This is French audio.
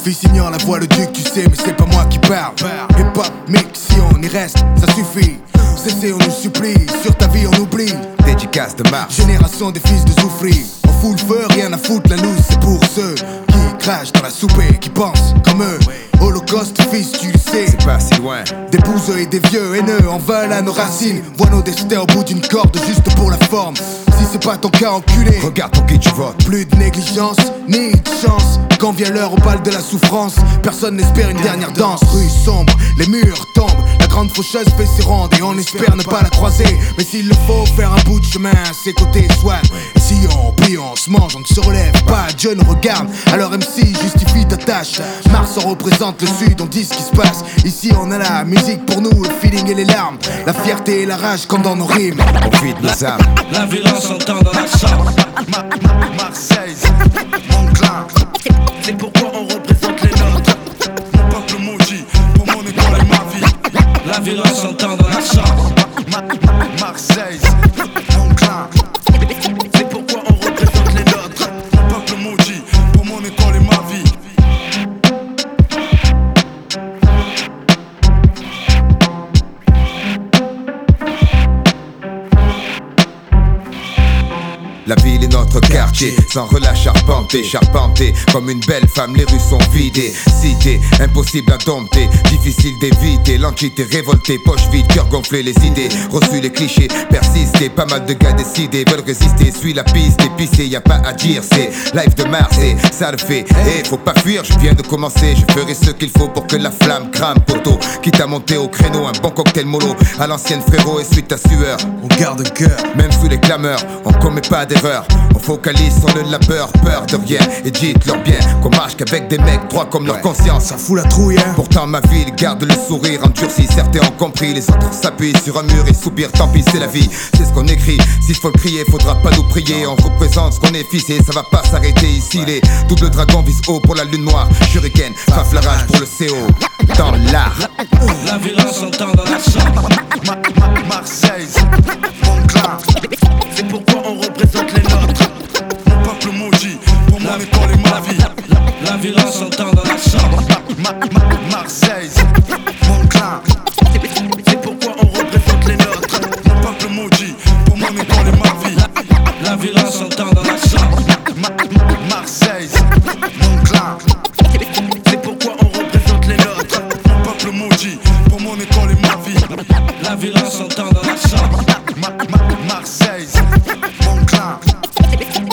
fils ignore la voix, le duc, tu sais, mais c'est pas moi qui parle. Hip hop, mix, si on y reste, ça suffit. Cessez, on nous supplie, sur ta vie on oublie. Dédicace de Mars. Génération des fils de Zoufri. On fout le feu, rien à foutre, la loose c'est pour ceux qui crachent dans la soupe et qui pensent comme eux. Holocauste, fils, tu le sais, c'est pas si loin. Des bouseux et des vieux haineux en veulent à nos racines. Voient nos destins au bout d'une corde juste pour la forme. Si c'est pas ton cas, enculé, regarde pour qui tu votes. Plus de négligence, ni de chance. Quand vient l'heure au bal de la souffrance, personne n'espère une dernière danse. Rue sombre, les murs tombent. La grande faucheuse fait ses rondes et on espère ne pas la croiser. Mais s'il le faut, faire un bout de chemin à ses côtés soit. Et si on prie, on se mange, on ne se relève pas. Dieu nous regarde, alors MC justifie ta tâche. Mars on représente le sud, on dit ce qui se passe. Ici on a la musique pour nous, le feeling et les larmes. La fierté et la rage comme dans nos rimes. On vide nos âmes. La violence s'entend dans la chambre. Marseille, mon clan. C'est pourquoi on représente les nôtres. Mon peuple maudit, pour mon école et ma vie. La violence s'entend dans la chambre. Marseille, mon clan. C'est pourquoi on représente les nôtres. Mon peuple maudit, pour mon école et ma vie. La ville est notre quartier, sans relâche charpenté comme une belle femme, les rues sont vidées. Cité, impossible à dompter, difficile d'éviter. L'entité révoltée, poche vide, cœur gonflé, les idées reçues, les clichés persister. Pas mal de gars décidés veulent résister, suis la piste, épicé, y a pas à dire. C'est live de Mars et ça le fait. Faut pas fuir, je viens de commencer. Je ferai ce qu'il faut pour que la flamme crame, poteau. Quitte à monter au créneau, un bon cocktail mollo à l'ancienne frérot, essuie ta sueur. On garde cœur, même sous les clameurs, on commet pas d'erreur. On focalise sur le labeur, peur de rien. Et dites-leur bien qu'on marche qu'avec des mecs droits comme leur conscience. Ça fout la trouille, hein. Pourtant ma ville garde le sourire endurci. Certains ont compris, les autres s'appuient sur un mur et soupirent. Tant pis, c'est la vie, c'est ce qu'on écrit. S'il faut le crier, faudra pas nous prier. On représente ce qu'on est fils et ça va pas s'arrêter ici. Les doubles dragons visent haut pour la lune noire. Shuriken, faf la rage pour le CO. Dans l'art. La violence s'entend dans la chambre. Marseille, mon clan. C'est pourquoi on représente les nôtres. Mon peuple maudit, pour mon école et ma vie. La violence s'entend dans la chambre. Marseille, mon clan. C'est pourquoi on représente les nôtres. Mon peuple maudit, pour mon école et ma vie. La violence. 20 ans, 100 ans dans la chambre. Marseille, mon clan. C'est pourquoi on représente les nôtres. Mon peuple maudit, pour mon école et ma vie. La violence s'entend dans la chambre. Marseille, mon clan.